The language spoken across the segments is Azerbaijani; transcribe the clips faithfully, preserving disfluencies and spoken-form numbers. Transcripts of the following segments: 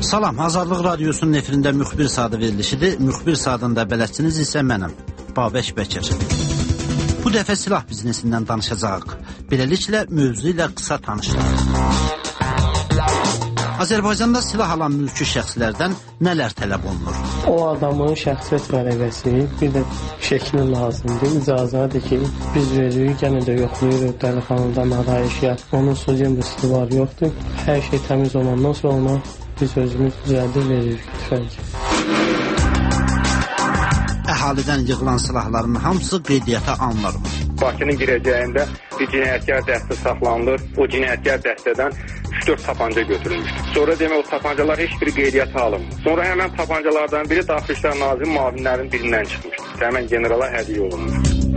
Salam, Azadlıq Radiosunun efirində müxbir saatı verilişidir. Müxbir saatında bələdçiniz isə mənəm, Babək Bəkir. Bu dəfə silah biznesindən danışacağıq. Beləliklə, mövzu ilə qısa tanışdıq. Azərbaycanda silah alan mülki şəxslərdən nələr tələb olunur? O adamın şəxsiyyət vərəqəsi, bir də şəkli lazımdır. İcazadır ki, biz veririk, yenə də yoxlayırıq dəlixanadan arayışa. Onun sözü var, yoxdur. Hər şey təmiz olandan sonra biz özümüz düzəldir, veririk tüfəng. Əhalidən yığılan silahların hamısı qeydiyyata alınırmı? Bakının girəcəyində bir cinayətkar dəstə saxlanılır. O cinayətkar dəstədən üç dörd tapanca götürülmüşdür. Sonra demək o tapancalar heç biri qeydiyyata alınmır. Sonra həmən tapancalardan biri Daxili İşlər Nazirinin müavinlərinin birindən çıxmışdır. Həmən generala hədiyyə olunmuş.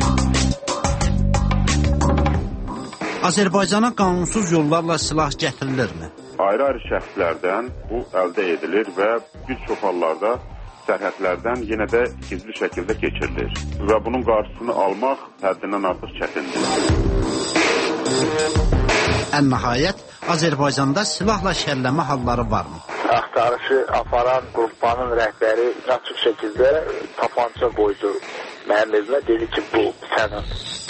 Azərbaycana qanunsuz yollarla silah gətirilirmi? Ayrı-ayrı şəxslərdən bu əldə edilir və bir çox hallarda sərhədlərdən yenə də gizli şəkildə keçirilir və bunun qarşısını almaq həddindən artıq çətindir. Ən nəhayət, Azərbaycanda silahla şərləmə halları varmı? Axtarışı aparan qrupanın rəhbəri açıq şəkildə tapanca qoydu mənim özümə, dedi ki, bu sənin.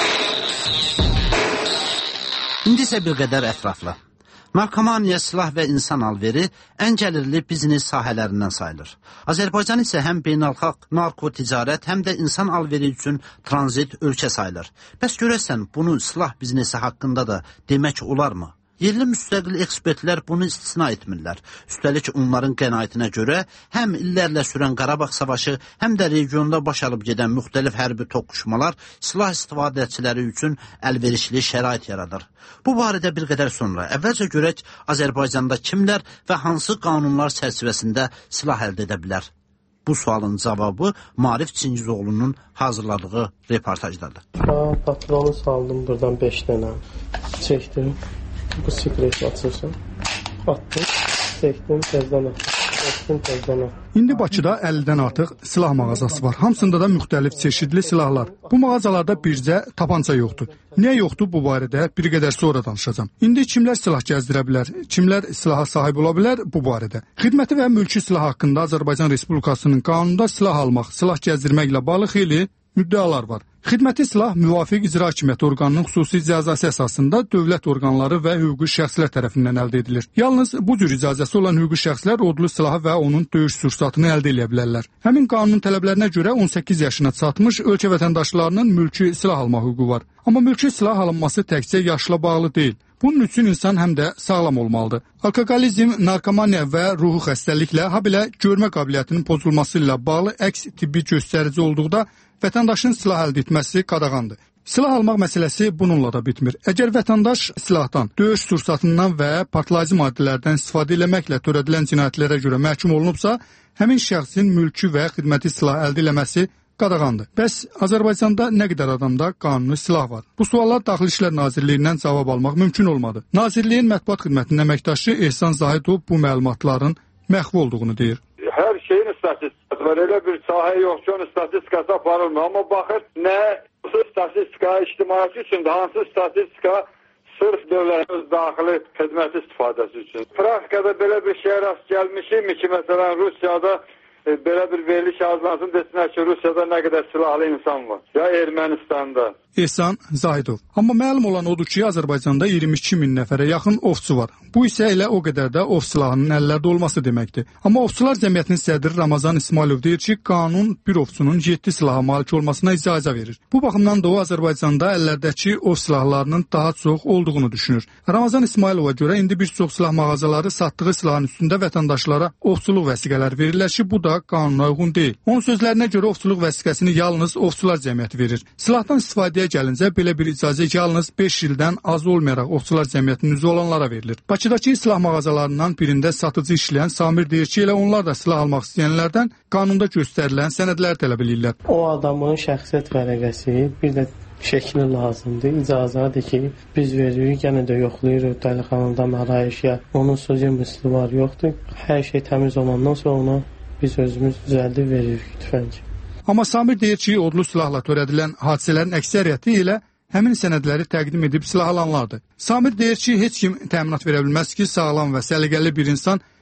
İndi isə bir qədər ətraflı. Narkomaniya, silah və insan alveri ən gəlirli biznes sahələrindən sayılır. Azərbaycan isə həm beynəlxalq narkoticarət, həm də insan alveri üçün tranzit ölkə sayılır. Bəs görəsən, bunu silah biznesi haqqında da demək olarmı? Yerli müstəqil ekspertlər bunu istisna etmirlər. Üstəlik onların qənaətinə görə həm illərlə sürən Qarabağ savaşı, həm də regionda baş alıb gedən müxtəlif hərbi toqquşmalar silah istifadəçiləri üçün əlverişli şərait yaradır. Bu barədə bir qədər sonra əvvəlcə görək Azərbaycanda kimlər və hansı qanunlar çərçivəsində silah əldə edə bilər? Bu sualın cavabı Maarif Çingizoğlu'nun hazırladığı reportajdadır. Patronu saldım buradan beş dənə. Çəkdim. Bu siqreti açırsan. Atdım. Çəkdim. Təzdən atdım. İndi Bakıda əllidən artıq silah mağazası var. Hamısında da müxtəlif çeşidli silahlar. Bu mağazalarda bircə tapanca yoxdur. Niyə yoxdur, bu barədə bir qədər sonra danışacağım. İndi kimlər silah gəzdirə bilər, kimlər silaha sahib ola bilər, bu barədə. Xidməti və mülki silah haqqında Azərbaycan Respublikasının qanununda silah almaq, silah gəzdirməklə bağlı xeyli müddəalar var. Xidməti silah müvafiq icra hakimiyyəti orqanının xüsusi icazəsi əsasında dövlət orqanları və hüquqi şəxslər tərəfindən əldə edilir. Yalnız bu cür icazəsi olan hüquqi şəxslər odlu silahı və onun döyüş sursatını əldə edə bilərlər. Həmin qanunun tələblərinə görə on səkkiz yaşına çatmış ölkə vətəndaşlarının mülki silah alma hüququ var. Amma mülki silah alınması təkcə yaşla bağlı deyil. Bunun üçün insan həm də sağlam olmalıdır. Alkoqolizm, narkomaniya və ruhi xəstəliklə, habelə görmə qabiliyyətinin pozulması ilə bağlı əks tibbi göstərici olduqda vətəndaşın silah əldə etməsi qadağandır. Silah almaq məsələsi bununla da bitmir. Əgər vətəndaş silahdan, döyüş sursatından və partlayıcı maddələrdən istifadə etməklə törədilən cinayətlərə görə məhkum olunubsa, həmin şəxsin mülki və xidməti silah əldə etməsi qadağandır. Bəs Azərbaycanda nə qədər adamda qanuni silah var? Bu suallar Daxili İşlər Nazirliyindən cavab almaq mümkün olmadı. Nazirliyin mətbuat xidmətinin əməkdaşı Ehsan Zahidov bu məlumatların məxfi olduğunu deyir. Hər şeyin statistikası var. Elə bir sahə yox ki, onun statistikası aparılmır. Amma baxır, nə statistika ictimaiyyəti üçün, hansı statistika sırf dövlətin öz daxili xidməti istifadəsi üçün. Praktikada belə bir şey rast gəlmişik mi ki, məsələn, Rusiyada e, belə bir veriliş hazırlansın, desinlər ki, Rusiyada nə qədər silahlı insan var. Ya Ermənistanda. Ehsan Zahidov. Amma məlum olan odur ki, Azərbaycanda iyirmi iki min nəfərə yaxın ovçu var. Bu isə elə o qədər də ov silahının əllərdə olması deməkdir. Amma Ovçular Cəmiyyətinin sədri Ramazan İsmailov deyir ki, qanun bir ovçunun yeddi silaha malik olmasına icazə verir. Bu baxımdan da o Azərbaycanda əllərdəki ov silahlarının daha çox olduğunu düşünür. Ramazan İsmailova görə indi bir çox silah mağazaları satdığı silahın üstündə vətəndaşlara ovçuluq vəsiqələr verirlər ki, bu da qanuna uyğun deyil. Onun sözlərinə görə ovçuluq vəsiqəsini yalnız Ovçular Cəmiyyəti verir. Silahdan istifadəyə gəlincə belə bir icazə yalnız beş ildən az olmayaraq Ovçular Cəmiyyətinin üzvü olanlara verilir. Bakıdakı silah mağazalarından birində satıcı işləyən Samir deyir ki, elə onlar da silah almaq istəyənlərdən qanunda göstərilən sənədlər tələb edirlər. O adamın şəxsiyyət vərəqəsi, bir də şəkli lazımdır. İcazadır ki, biz veririk, yenə də yoxlayırıq dəlixanadan arayışa. Onun sözü var, yoxdur. Hər şey təmiz olandan sonra biz özümüz düzəldir, veririk tüfəng. Amma Samir deyir ki, odlu silahla törədilən hadisələrin əksəriyyəti ilə həmin sənədləri təqdim edib silah alanlardır. Samir deyir ki, heç kim təminat verə bilməz ki, sağlam və səliqəli bir insan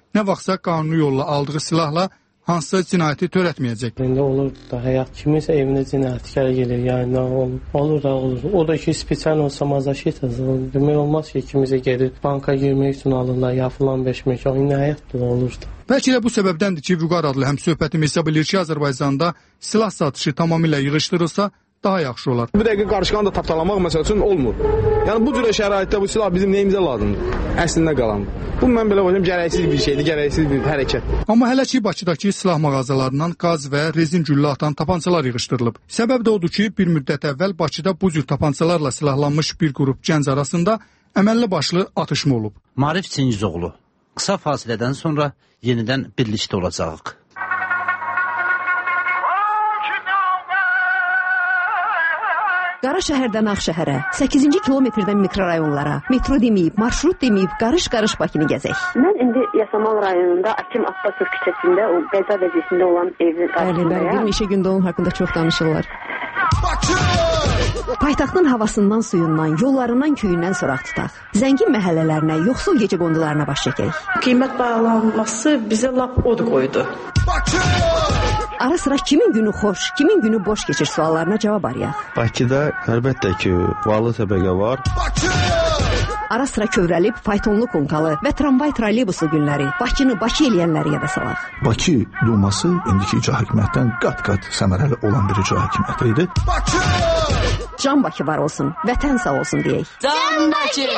nə vaxtsa qanuni yolla aldığı silahla hansısa cinayəti törətməyəcək. İndi olur da həyat kimisə evinə cinayətkar gelir, yəni nə olur? Olur da olur. O da ki, spesial olsa mazaşit olur. Demək olmaz ki, kimisə gedir banka girmək üçün alırlar, ya filan beşmək. O nə həyatdır olur da. Bəlkə də bu səbəbdəndir ki, Vüqar adlı həmsöhbətim hesab edir ki, Azərbaycanda silah satışı tamamilə yığışdırılsa daha yaxşı olar. Bu dəqiqə qarışqanı da tapdalamaq məsəl üçün olmur. Yəni bu cürə şəraitdə bu silah bizim nəyimizə lazımdır? Əslində qalan. Bu mən belə başım gərəksiz bir şeydir, gərəksiz bir hərəkət. Amma hələ ki Bakıdakı silah mağazalarından qaz və rezin güllə atan tapançalar yığışdırılıb. Səbəb də odur ki, bir müddət əvvəl Bakıda bu cür tapançalarla silahlanmış bir qrup gənc arasında əməlli başlı atışma olub. Marif Çingizoğlu, qısa fasilədən sonra yenidən birlikdə olacağıq. Qara şəhərdən Ağşəhərə, səkkizinci kilometrdən mikrorayonlara, metro deməyib, marşrut deməyib, qarış-qarış Bakını gəzək. Mən indi Yasamal rayonunda Akim Abbasov küçəsində o qəza vəziyyətində olan evin qarşısındayım. Bəli, bəli, bir neçə gündə onun haqqında çox danışırlar. Paytaxtın havasından, suyundan, yollarından, köyündən soraq tutaq. Zəngin məhəllələrinə, yoxsul gecə qondularına baş çəkək. Qiymət bağlanması bizə lap od qoydu. Ara sıra kimin günü xoş, kimin günü boş keçir suallarına cavab arayaq. Bakıda əlbəttə ki, varlı təbəqə var. Ara sıra kövrəlib, faytonlu konkalı və tramvay trolleybuslu günləri, Bakını Bakı eləyənləri yada salaq. Bakı Duması indiki icra hakimiyyətdən qat-qat səmərəli olan bir icra hakimiyyəti idi. Can Bakı var olsun, vətən sağ olsun deyək. Can Bakı!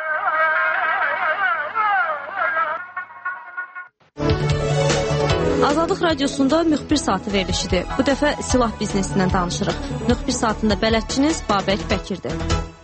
Azadlıq Radiosunda müxbir saatı verilişidir. Bu dəfə silah biznesindən danışırıq. Müxbir saatında bələdçiniz Babək Bəkirdir.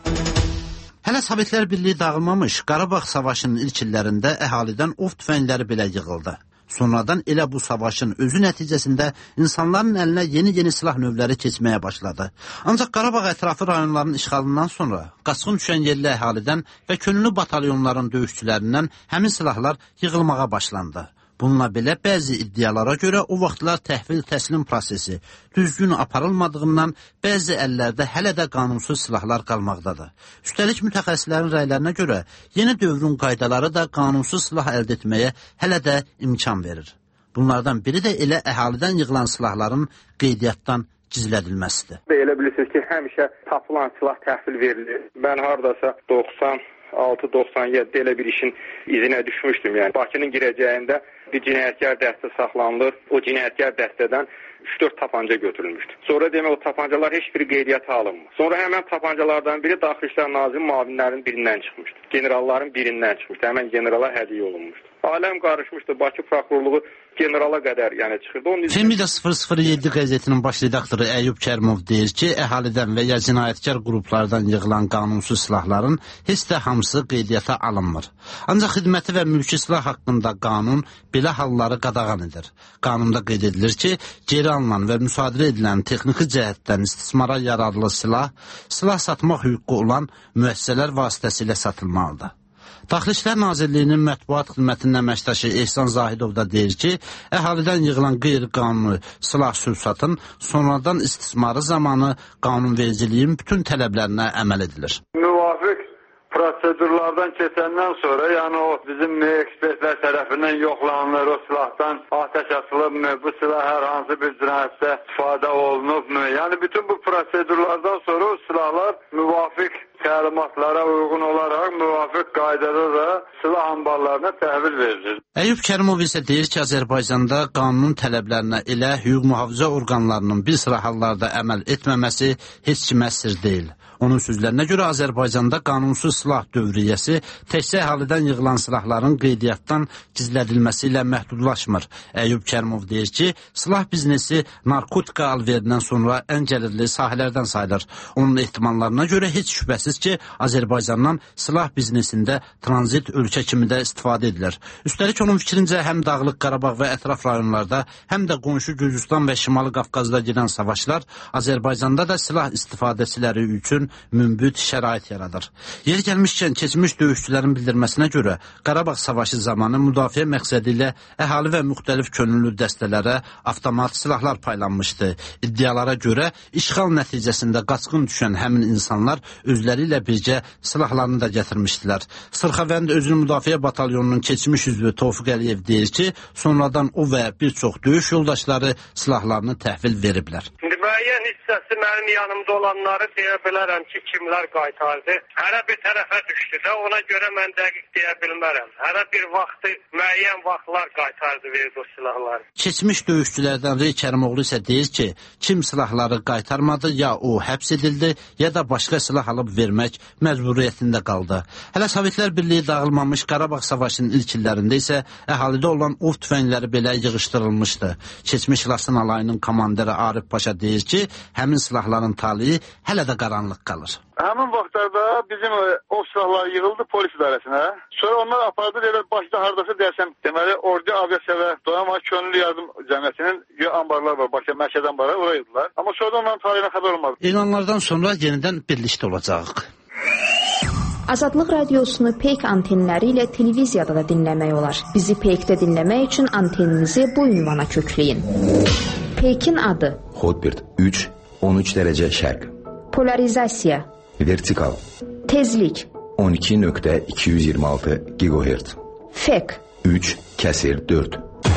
Hələ Sovetlər Birliyi dağılmamış, Qarabağ savaşının ilk illərində əhalidən ov tüfəngləri belə yığıldı. Sonradan elə bu savaşın özü nəticəsində insanların əlinə yeni-yeni silah növləri keçməyə başladı. Ancaq Qarabağ ətrafı rayonların işğalından sonra qaçqın düşən yerli əhalidən və könüllü batalyonların döyüşçülərindən həmin silahlar yığılmağa başlandı. Bununla belə bəzi iddialara görə o vaxtlar təhvil təslim prosesi düzgün aparılmadığından bəzi əllərdə hələ də qanunsuz silahlar qalmaqdadır. Üstəlik mütəxəssislərin rəylərinə görə yeni dövrün qaydaları da qanunsuz silah əldə etməyə hələ də imkan verir. Bunlardan biri də elə əhalidən yığılan silahların qeydiyyatdan gizlədilməsidir. Elə bilirsiniz ki, həmişə tapılan silah təhvil verilir. Mən hardasa doxsan altı doxsan yeddi elə bir işin izinə düşmüşdüm. Yəni Bakının girəcəyində bir cinayətkar dəstə saxlanılır. O cinayətkar dəstədən üç dörd tapanca götürülmüşdü. Sonra demək o tapancalar heç biri qeydiyyata alınmır. Sonra həmən tapancalardan biri Daxili İşlər Nazirinin müavinlərinin birindən çıxmışdı. Generalların birindən çıxmışdı. Həmən generala hədiyyə olunmuşdu. Aləm qarışmışdı. Bakı prokurorluğu generala qədər yəni çıxırdı. Femida sıfır sıfır yeddi qəzetinin baş redaktoru Əyyub Kərimov deyir ki, əhalidən və ya cinayətkar qruplardan yığılan qanunsuz silahların heç də hamısı qeydiyyata alınmır. Ancaq xidməti və mülki silah haqqında qanun belə halları qadağan edir. Qanunda qeyd edilir ki, geri alınan və müsadirə edilən texniki cəhətdən istismara yararlı silah, silah satmaq hüququ olan müəssisələr vasitəsilə satılmalıdır. Daxili İşlər Nazirliyinin mətbuat xidmətinin əməkdaşı Ehsan Zahidov da deyir ki, əhalidən yığılan qeyri-qanuni silah sülsatın sonradan istismarı zamanı qanunvericiliyin bütün tələblərinə əməl edilir. Müvafiq prosedurlardan keçəndən sonra, yəni o bizim ekspertlər tərəfindən yoxlanılır, o silahdan ateş açılıbmı, bu silah hər hansı bir cinayətdə istifadə olunubmu? Yəni bütün bu prosedurlardan sonra o silahlar müvafiq təlimatlara uyğun olaraq müvafiq qaydada da silah anbarlarına təhvil verilir. Əyyub Kərimov isə deyir ki, Azərbaycanda qanunun tələblərinə elə hüquq mühafizə orqanlarının bir sıra hallarda əməl etməməsi heç kimə sir deyil. Onun sözlərinə görə Azərbaycanda qanunsuz silah dövriyyəsi təkcə əhalidən yığılan silahların qeydiyyatdan gizlədilməsi ilə məhdudlaşmır. Əyyub Kərimov deyir ki, silah biznesi narkotika alverindən sonra ən gəlirli sahələrdən sayılır. Onun ehtimallarına görə heç şübhəsiz ki, Azərbaycandan silah biznesində tranzit ölkə kimi də istifadə edilir. Üstəlik onun fikrincə həm Dağlıq Qarabağ və ətraf rayonlarda, həm də qonşu Gürcüstan və Şimali Qafqazda gedən savaşlar Azərbaycanda da silah istifadəçiləri üçün mümbit şərait yaradır. Yer gəlmişkən keçmiş döyüşçülərin bildirməsinə görə Qarabağ savaşı zamanı müdafiə məqsədi ilə əhali və müxtəlif könüllü dəstələrə avtomat silahlar paylanmışdı. İddialara görə işğal nəticəsində qaçqın düşən həmin insanlar özləri ilə birgə silahlarını da gətirmişdilər. Sırxavənd özünü müdafiə batalyonunun keçmiş üzvü Tofiq Əliyev deyir ki, sonradan o və bir çox döyüş yoldaşları silahlarını təhvil veriblər. Müəyyən hissəsi mənim yanımda olanları deyə bilərəm ki, kimlər qaytardı. Hərə bir tərəfə düşdü də, ona görə mən dəqiq deyə bilmərəm. Hərə bir vaxtı, müəyyən vaxtlar qaytardı verdi o silahları. Keçmiş döyüşçülərdən Rey Kərimoğlu isə deyir ki, kim silahları qaytarmadı, ya o həbs edildi, ya da başqa silah alıb vermək məcburiyyətində qaldı. Hələ Sovetlər Birliyi dağılmamış Qarabağ savaşının ilk illərində isə əhalidə olan ov tüfəngləri belə yığışdırılmışdı. Keçmiş Laçın alayının komandiri Arif Paşa deyir ki, həmin silahların talihi hələ də qaranlıq qalır. Həmin vaxtlarda bizim o silahlar yığıldı polis idarəsinə. Sonra onlar apardı, deyirlər, başda hardasa deyərsəm, deməli, Ordu Aviasiya və Donanma Könüllü Yardım Cəmiyyətinin ambarlar var, Bakı mərkəz ambarlar, oraya yığdılar. Amma sonra onların talihinə xəbər olmadı. İlanlardan sonra yenidən birlikdə olacaq. Azadlıq radiosunu Peyk antenləri ilə televiziyada da dinləmək olar. Bizi Peykdə dinləmək üçün anteninizi bu ünvana kökləyin. Peykin adı Hotbird üç on üç dərəcə şərq. Polarizasiya Vertikal Tezlik on iki nöqtə iki yüz iyirmi altı gigahertz. Fek üç kəsir dörd.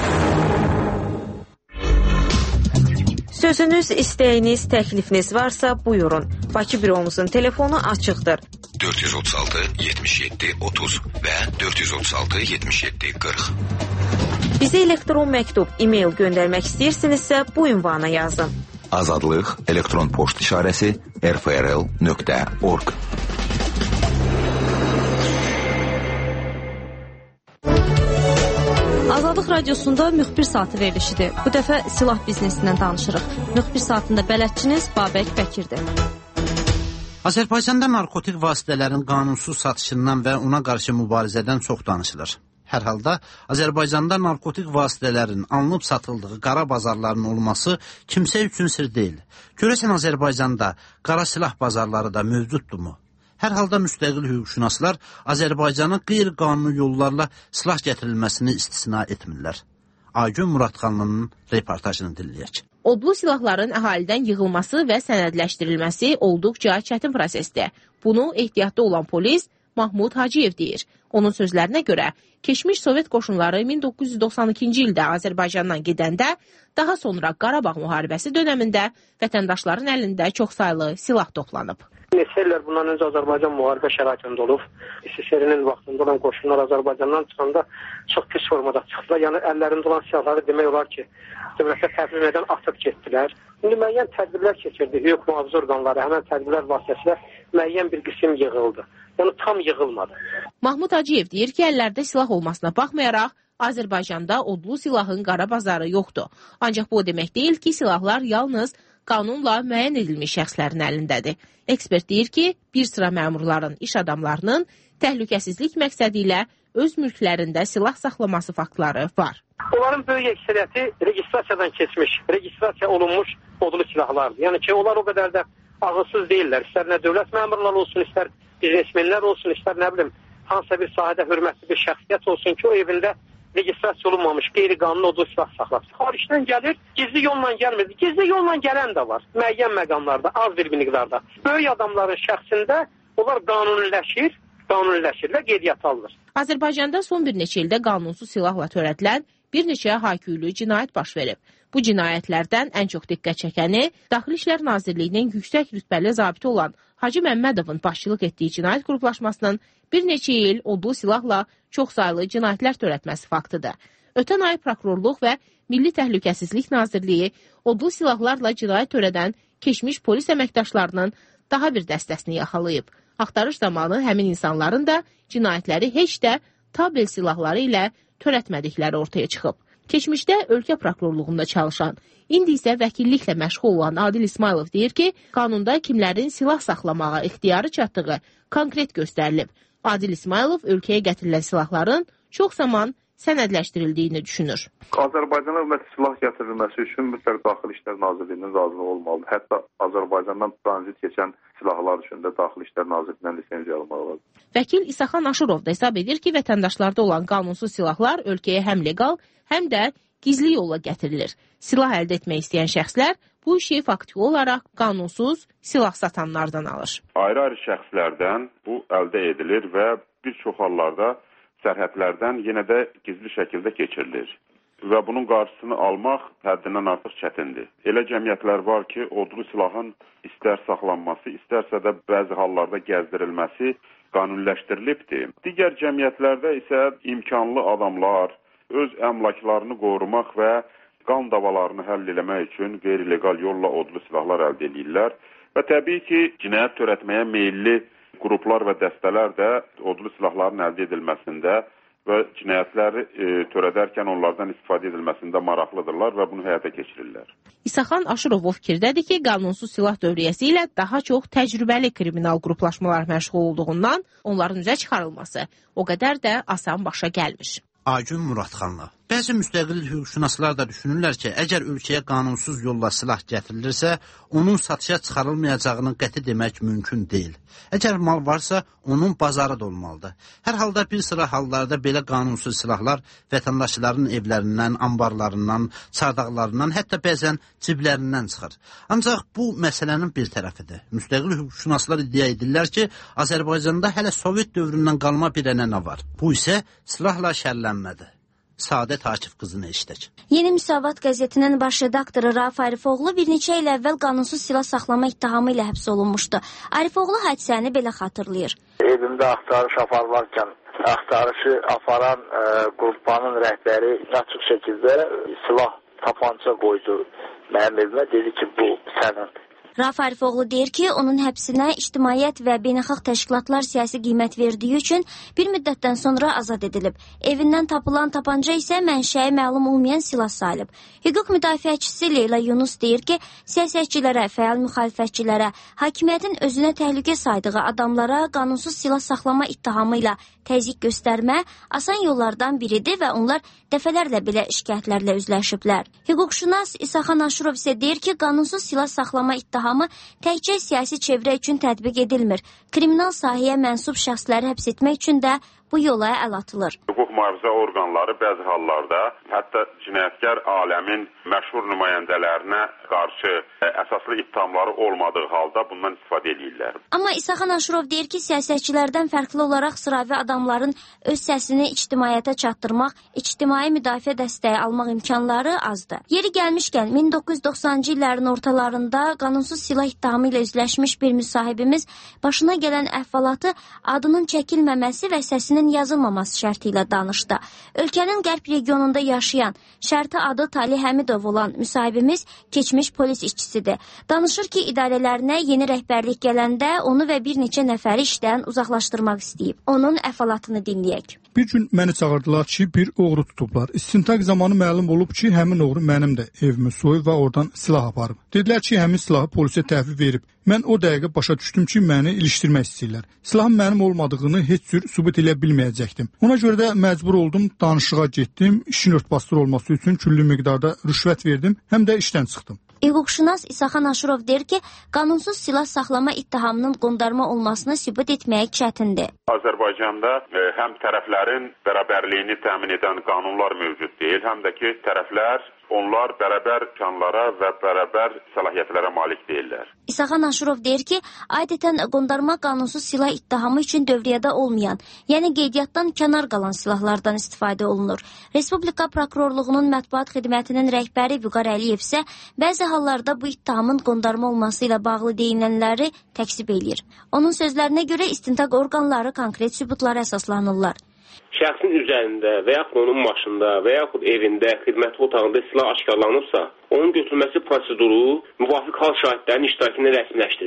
Sözünüz, istəyiniz, təklifiniz varsa buyurun. Bakı büromuzun telefonu açıqdır. dörd yüz otuz altı yetmiş yeddi otuz və dörd yüz otuz altı yetmiş yeddi qırx. Bizə elektron məktub, e-mail göndərmək istəyirsinizsə bu ünvana yazın. Azadlıq elektron poçt işarəsi r f r l nöqtə org. Azadlıq radiosunda müxbir saatı verilişidir. Bu dəfə silah biznesindən danışırıq. Müxbir saatında bələdçiniz Babək Bəkirdir. Azərbaycanda narkotik vasitələrin qanunsuz satışından və ona qarşı mübarizədən çox danışılır. Hər halda Azərbaycanda narkotik vasitələrin alınıb satıldığı qara bazarların olması kimsə üçün sir deyil. Görəsən Azərbaycanda qara silah bazarları da mövcuddurmu? Hər halda müstəqil hüquqşünaslar Azərbaycana qeyri-qanuni yollarla silah gətirilməsini istisna etmirlər. Aygün Muradxanlının reportajını dinləyək. Odlu silahların əhalidən yığılması və sənədləşdirilməsi olduqca çətin prosesdir. Bunu ehtiyatda olan polis Mahmud Hacıyev deyir. Onun sözlərinə görə, keçmiş Sovet qoşunları min doqquz yüz doxsan ikinci ildə Azərbaycandan gedəndə, daha sonra Qarabağ müharibəsi dönəmində vətəndaşların əlində çoxsaylı silah toplanıb. Neçə illər bundan öncə Azərbaycan müharibə şəraitində olub. S S R-nin vaxtında olan qoşunlar Azərbaycandan çıxanda çox pis formada çıxdılar. Yəni əllərində olan silahları demək olar ki, dövlətə təhvil edən atıb getdilər. İndi müəyyən tədbirlər keçirdi. Hüquq mühafizə orqanları həmin tədbirlər vasitəsilə müəyyən bir qism yığıldı. Yəni tam yığılmadı. Mahmud Hacıyev deyir ki, əllərdə silah olmasına baxmayaraq, Azərbaycanda odlu silahın qara bazarı yoxdur. Ancaq bu o demək deyil ki, silahlar yalnız qanunla müəyyən edilmiş şəxslərin əlindədir. Ekspert deyir ki, bir sıra məmurların, iş adamlarının təhlükəsizlik məqsədi ilə öz mülklərində silah saxlaması faktları var. Onların böyük əksəriyyəti registrasiyadan keçmiş, registrasiya olunmuş odlu silahlardır. Yəni ki, onlar o qədər də ağılsız deyirlər. İstər nə dövlət məmurları olsun, istər biznesmenlər olsun, istər nə bilim, hansısa bir sahədə hörmətli bir şəxsiyyət olsun ki, o evində registrasiya olunmamış, qeyri-qanuni odlu silah saxlasın. Xaricdən gəlir, gizli yolla gəlmir. Gizli yolla gələn də var, müəyyən məqamlarda, az bir miqdarda. Böyük adamların şəxsində onlar qanuniləşir, qanuniləşir və qeydiyyata alınır. Azərbaycanda son bir neçə ildə qanunsuz silahla törədilən bir neçə hayküylü cinayət baş verib. Bu cinayətlərdən ən çox diqqət çəkəni Daxili İşlər Nazirliyinin yüksək rütbəli zabiti olan Hacı Məmmədovun başçılıq etdiyi cinayət qruplaşmasının bir neçə il odlu silahla çoxsaylı cinayətlər törətməsi faktıdır. Ötən ay Prokurorluq və Milli Təhlükəsizlik Nazirliyi odlu silahlarla cinayət törədən keçmiş polis əməkdaşlarının daha bir dəstəsini yaxalayıb. Axtarış zamanı həmin insanların da cinayətləri heç də tabel silahları ilə törətmədikləri ortaya çıxıb. Keçmişdə ölkə prokurorluğunda çalışan, indi isə vəkilliklə məşğul olan Adil İsmailov deyir ki, qanunda kimlərin silah saxlamağa ixtiyarı çatdığı konkret göstərilib. Adil İsmailov ölkəyə gətirilən silahların çox zaman sənədləşdirildiyini düşünür. Azərbaycana ümumiyyətlə silah gətirilməsi üçün mütləq Daxili İşlər Nazirliyinin razılığı olmalıdır. Hətta Azərbaycandan tranzit keçən silahlar üçün də Daxili İşlər Nazirliyindən lisenziya almaq lazımdır. Vəkil İsaxan Aşurov da hesab edir ki, vətəndaşlarda olan qanunsuz silahlar ölkəyə həm leqal, həm də gizli yolla gətirilir. Silah əldə etmək istəyən şəxslər bu işi faktiki olaraq qanunsuz silah satanlardan alır. Ayrı-ayrı şəxslərdən bu əldə edilir və bir çox hallarda sərhədlərdən yenə də gizli şəkildə keçirilir. Və bunun qarşısını almaq həddindən artıq çətindir. Elə cəmiyyətlər var ki, odlu silahın istər saxlanması, istərsə də bəzi hallarda gəzdirilməsi qanuniləşdirilibdir. Digər cəmiyyətlərdə isə imkanlı adamlar öz əmlaklarını qorumaq və qan davalarını həll eləmək üçün qeyri-legal yolla odlu silahlar əldə edirlər. Və təbii ki, cinayət törətməyə meyilli qruplar və dəstələr də odlu silahların əldə edilməsində və cinayətləri e, törədərkən onlardan istifadə edilməsində maraqlıdırlar və bunu həyata keçirirlər. İsaxan Aşurov o fikirdədir ki, qanunsuz silah dövriyyəsi ilə daha çox təcrübəli kriminal qruplaşmalar məşğul olduğundan onların üzə çıxarılması o qədər də asan başa gəlmir. Aygün Muradxanlı. Bəzi müstəqil hüquqşünaslar da düşünürlər ki, əgər ölkəyə qanunsuz yolla silah gətirilirsə, onun satışa çıxarılmayacağını qəti demək mümkün deyil. Əgər mal varsa, onun bazarı da olmalıdır. Hər halda bir sıra hallarda belə qanunsuz silahlar vətəndaşların evlərindən, ambarlarından, çardaqlarından, hətta bəzən ciblərindən çıxır. Ancaq bu məsələnin bir tərəfidir. Müstəqil hüquqşünaslar iddia edirlər ki, Azərbaycanda hələ Sovet dövründən qalma bir ənənə var. Bu isə silahla şərlənmədir. Saadət Akif qızını eşidək. Yeni Müsavat qəzetinin baş redaktoru Rauf Arifoğlu bir neçə il əvvəl qanunsuz silah saxlama ittihamı ilə həbs olunmuşdu. Arifoğlu hadisəni belə xatırlayır. Evimdə axtarış apararkən axtarışı aparan e, qrupanın rəhbəri açıq şəkildə silah tapança qoydu mənim evimə, dedi ki, bu sənin. Rauf Arifoğlu deyir ki, onun həbsinə ictimaiyyət və beynəlxalq təşkilatlar siyasi qiymət verdiyi üçün bir müddətdən sonra azad edilib. Evindən tapılan tapanca isə mənşəyi məlum olmayan silah sayılıb. Hüquq müdafiəçisi Leyla Yunus deyir ki, siyasətçilərə, fəal müxalifətçilərə, hakimiyyətin özünə təhlükə saydığı adamlara qanunsuz silah saxlama ittihamı ilə təzyiq göstərmə asan yollardan biridir və onlar dəfələrlə belə şikayətlərlə üzləşiblər. Hüquqşünas İsaxan Aşurov isə deyir ki, qanunsuz silah saxlama ittihamı təkcə siyasi çevrə üçün tətbiq edilmir. Kriminal sahəyə mənsub şəxsləri həbs etmək üçün də bu yola əl atılır. Hüquq mühafizə orqanları bəzi hallarda hətta cinayətkar aləmin məşhur nümayəndələrinə qarşı əsaslı ittihamları olmadığı halda bundan istifadə edirlər. Amma İsaxan Aşurov deyir ki, siyasətçilərdən fərqli olaraq sıravi adamların öz səsini ictimaiyyətə çatdırmaq, ictimai müdafiə dəstəyi almaq imkanları azdır. Yeri gəlmişkən min doqquz yüz doxsanıncı illərin ortalarında qanunsuz silah ittihamı ilə üzləşmiş bir müsahibimiz başına gələn əhvalatı adının çəkilməməsi və səsinin yazılmaması şərti ilə danışdı. Ölkənin qərb regionunda yaşayan, şərti adı Talih Həmidov olan müsahibimiz keçmiş polis işçisidir. Danışır ki, idarələrinə yeni rəhbərlik gələndə onu və bir neçə nəfəri işdən uzaqlaşdırmaq istəyib. Onun əhvalatını dinləyək. Bir gün məni çağırdılar ki, bir oğru tutublar. İstintaq zamanı məlum olub ki, həmin oğru mənim də evimi soyub və oradan silah aparıb. Dedilər ki, həmin silahı polisə təhvil verib. Mən o dəqiqə başa düşdüm ki, məni ilişdirmək istəyirlər. Silahın mənim olmadığını heç cür sübut edə bilməyəcəkdim. Ona görə də məcbur oldum, danışığa getdim. İşin örtbasdır olması üçün küllü miqdarda rüşvət verdim, həm də işdən çıxdım. Hüquqşünas İsaxan Aşurov deyir ki, qanunsuz silah saxlama ittihamının qondarma olmasını sübut etmək çətindir. Azərbaycanda e, həm tərəflərin bərabərliyini təmin edən qanunlar mövcud deyil, həm də ki, tərəflər onlar bərabər imkanlara və bərabər səlahiyyətlərə malik deyirlər. İsaxan Aşurov deyir ki, adətən qondarma qanunsuz silah ittihamı üçün dövriyyədə olmayan, yəni qeydiyyatdan kənar qalan silahlardan istifadə olunur. Respublika Prokurorluğunun mətbuat xidmətinin rəhbəri Vüqar Əliyev isə bəzi hallarda bu ittihamın qondarma olması ilə bağlı deyilənləri təksib eləyir. Onun sözlərinə görə istintaq orqanları konkret sübutlara əsaslanırlar. Şəxsin üzərində və yaxud onun maşında və yaxud evində, xidməti otağında silah aşkarlanırsa, onun götürülməsi proseduru müvafiq hal şahidlərinin iştirakı ilə rəsmiləşdirilir.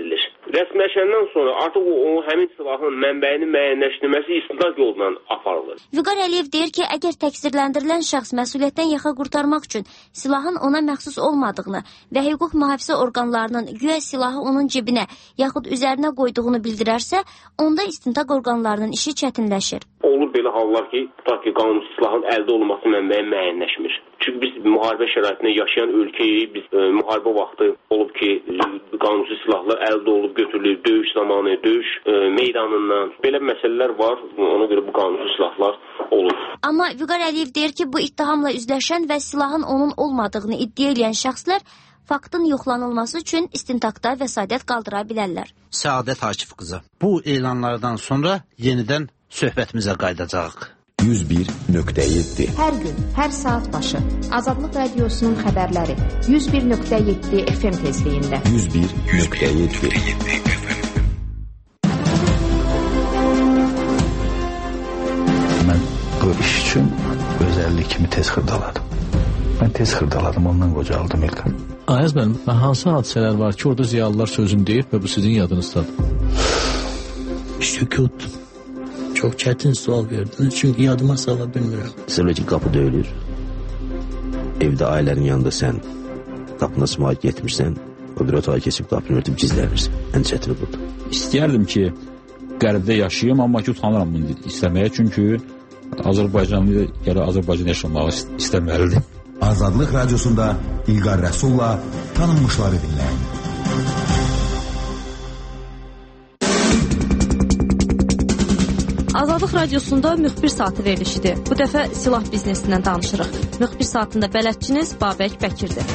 Rəsmiləşəndən sonra artıq o, o həmin silahın mənbəyini müəyyənləşdirməsi istintaq yolundan aparılır. Vüqar Əliyev deyir ki, əgər təqsirləndirilən şəxs məsuliyyətdən yaxa qurtarmaq üçün silahın ona məxsus olmadığını və hüquq mühafizə orqanlarının güya silahı onun cibinə yaxud üzərinə qoyduğunu bildirərsə, onda istintaq orqanlarının işi çətinləşir. Olur belə hallar ki, tutaq ki, qanunsuz silahın əldə olunması mənbəyi müəyyənləşmir. Çünki biz müharibə şəraitində yaşayan ölkəyi, biz e, müharibə vaxtı olub ki, qanunsuz silahlar əldə olub götürülür, döyüş zamanı, döyüş e, meydanından. Belə məsələlər var, ona görə bu qanunsuz silahlar olur. Amma Vüqar Əliyev deyir ki, bu ittihamla üzləşən və silahın onun olmadığını iddia edən şəxslər faktın yoxlanılması üçün istintaqda vəsadət qaldıra bilərlər. Səadət Akif qızı, bu elanlardan sonra yenidən söhbətimizə qayıdacağıq. yüz bir nöqtə yeddi. Hər gün, hər saat başı Azadlıq Radiosunun xəbərləri yüz bir nöqtə yeddi F M tezliyində. yüz bir nöqtə yeddi. Mən bu iş üçün özəllik kimi tez xırdaladım. Mən tez xırdaladım, ondan qocaldım İlqan. Ayaz mənim, hansı hadisələr var ki, orada ziyalılar sözün deyib və bu sizin yadınızdadır? Sükut. Çox çətin sual verdiniz, çünki yadıma sala bilmirəm. Məsələn ki, qapı döyülür. Evdə ailənin yanında sən qapına sımaq getmirsən, o bir otağa keçib qapını örtüb gizlənirsən. Ən çətini budur. İstəyərdim ki, qərbdə yaşayayım, amma ki, utanıram bunu istəməyə, çünki Azərbaycanlı ya da Azərbaycan yaşamağı istəməlidir. Azadlıq Radiosunda İlqar Rəsulla tanınmışları dinləyin. Azadlıq Radiosunda müxbir saatı verilişidir. Bu dəfə silah biznesindən danışırıq. Müxbir saatında bələdçiniz Babək Bəkirdir.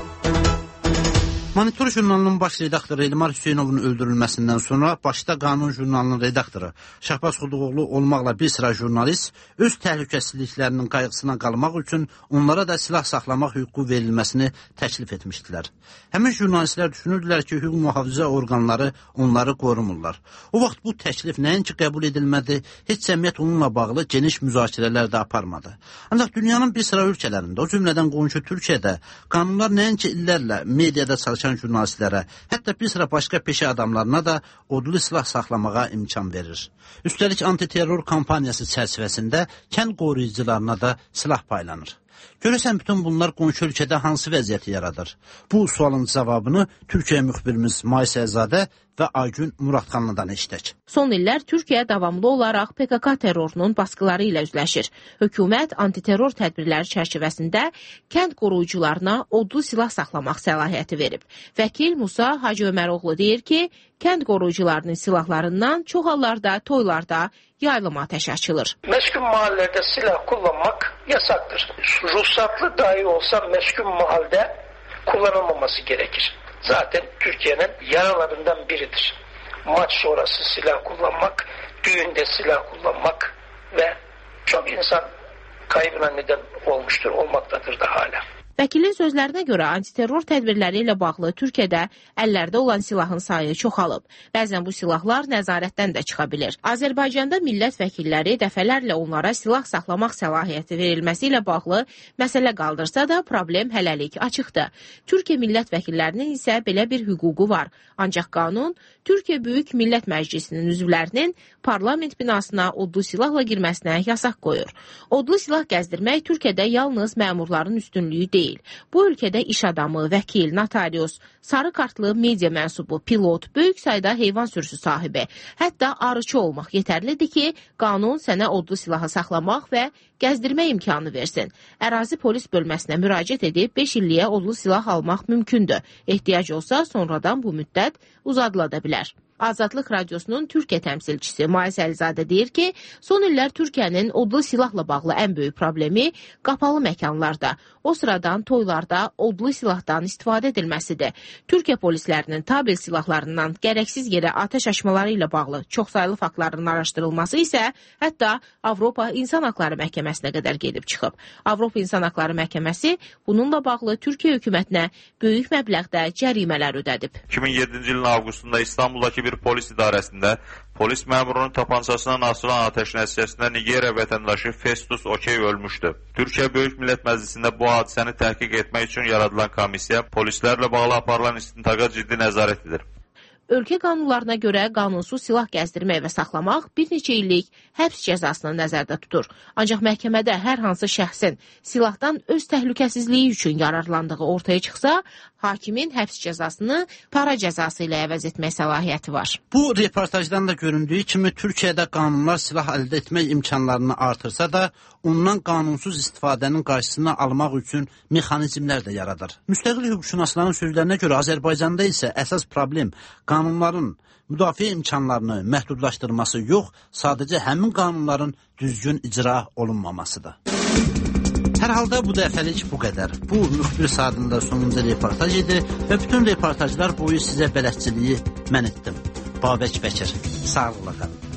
Monitor jurnalının baş redaktoru Elmar Hüseynovun öldürülməsindən sonra başda Qanun jurnalının redaktoru Şahbaz Xulduqoğlu olmaqla bir sıra jurnalist öz təhlükəsizliklərinin qayğısına qalmaq üçün onlara da silah saxlamaq hüququ verilməsini təklif etmişdilər. Həmin jurnalistlər düşünürdülər ki, hüquq mühafizə orqanları onları qorumurlar. O vaxt bu təklif nəinki qəbul edilmədi, heç cəmiyyət onunla bağlı geniş müzakirələr də aparmadı. Ancaq dünyanın bir sıra ölkələrində, o cümlədən qonşu Türkiyədə qanunlar nəinki illərlə mediada çalışan jurnalistlərə, hətta bir sıra başqa peşə adamlarına da odlu silah saxlamağa imkan verir. Üstəlik antiterror kampaniyası çərçivəsində kənd qoruyucularına da silah paylanır. Görəsən bütün bunlar qonşu ölkədə hansı vəziyyəti yaradır? Bu sualın cavabını Türkiyə müxbirimiz Maysə Əzadə və Aygün Muradxanlıdan eşitək. Son illər Türkiyə davamlı olaraq P K K terrorunun baskıları ilə üzləşir. Hökumət antiterror tədbirləri çərçivəsində kənd qoruyucularına odlu silah saxlamaq səlahiyyəti verib. Vəkil Musa Hacı Öməroğlu deyir ki, kənd qoruyucularının silahlarından çox hallarda toylarda yaylım ateş açılır. Məskun mahallədə silah kullanmaq yasaktır. Ruhsatlı dahi olsa məskun mahaldə kullanılmaması gerekir. Zaten Türkiye'nin yaralarından biridir. Maç sonrası silah kullanmak, düğünde silah kullanmak ve çok insan kaybına neden olmuştur, olmaktadır da hala. Vəkilin sözlərinə görə antiterror tədbirləri ilə bağlı Türkiyədə əllərdə olan silahın sayı çoxalıb. Bəzən bu silahlar nəzarətdən də çıxa bilir. Azərbaycanda millət vəkilləri dəfələrlə onlara silah saxlamaq səlahiyyəti verilməsi ilə bağlı məsələ qaldırsa da problem hələlik açıqdır. Türkiyə millət vəkillərinin isə belə bir hüququ var. Ancaq qanun Türkiyə Böyük Millət Məclisinin üzvlərinin parlament binasına odlu silahla girməsinə yasaq qoyur. Odlu silah gəzdirmək Türkiyədə yalnız məmurların üstünlüyü deyil. Bu ölkədə iş adamı, vəkil, notarius, sarı kartlı media mənsubu, pilot, böyük sayda heyvan sürüsü sahibi, hətta arıçı olmaq yetərlidir ki, qanun sənə odlu silahı saxlamaq və gəzdirmə imkanı versin. Ərazi polis bölməsinə müraciət edib beş illiyə odlu silah almaq mümkündür. Ehtiyac olsa sonradan bu müddət uzadıla da bilər. Azadlıq Radiosunun Türkiyə təmsilçisi Maysə Əlizadə deyir ki, son illər Türkiyənin odlu silahla bağlı ən böyük problemi qapalı məkanlarda, o sıradan toylarda odlu silahdan istifadə edilməsidir. Türkiyə polislərinin tabel silahlarından gərəksiz yerə atəş açmaları ilə bağlı çoxsaylı faktların araşdırılması isə hətta Avropa İnsan Haqları Məhkəməsinə qədər gedib çıxıb. Avropa İnsan Haqları Məhkəməsi bununla bağlı Türkiyə hökumətinə böyük məbləğdə cərimələr ödədib. iki min yeddinci ilin avqustunda İstanbuldakı bir polis idarəsində polis məmurunun tapancasından asılan atəş nəticəsində Nigeriya vətəndaşı Festus Okey ölmüşdü. Türkiyə Böyük Millət Məclisində bu hadisəni təhqiq etmək üçün yaradılan komissiya polislərlə bağlı aparılan istintaqa ciddi nəzarət edir. Ölkə qanunlarına görə qanunsuz silah gəzdirmək və saxlamaq bir neçə illik həbs cəzasını nəzərdə tutur. Ancaq məhkəmədə hər hansı şəxsin silahdan öz təhlükəsizliyi üçün yararlandığı ortaya çıxsa, hakimin həbs cəzasını para cəzası ilə əvəz etmək səlahiyyəti var. Bu reportajdan da göründüyü kimi Türkiyədə qanunlar silah əldə etmək imkanlarını artırsa da, ondan qanunsuz istifadənin qarşısını almaq üçün mexanizmlər də yaradır. Müstəqil hüquqşünasların sözlərinə görə Azərbaycanda isə əsas problem qanunların müdafiə imkanlarını məhdudlaşdırması yox, sadəcə həmin qanunların düzgün icra olunmamasıdır. Hər halda bu dəfəlik bu qədər. Bu müxbir saatında sonuncu reportaj idi və bütün reportajlar boyu sizə bələdçiliyi mən etdim. Babək Bəkir. Sağlıqla qalın.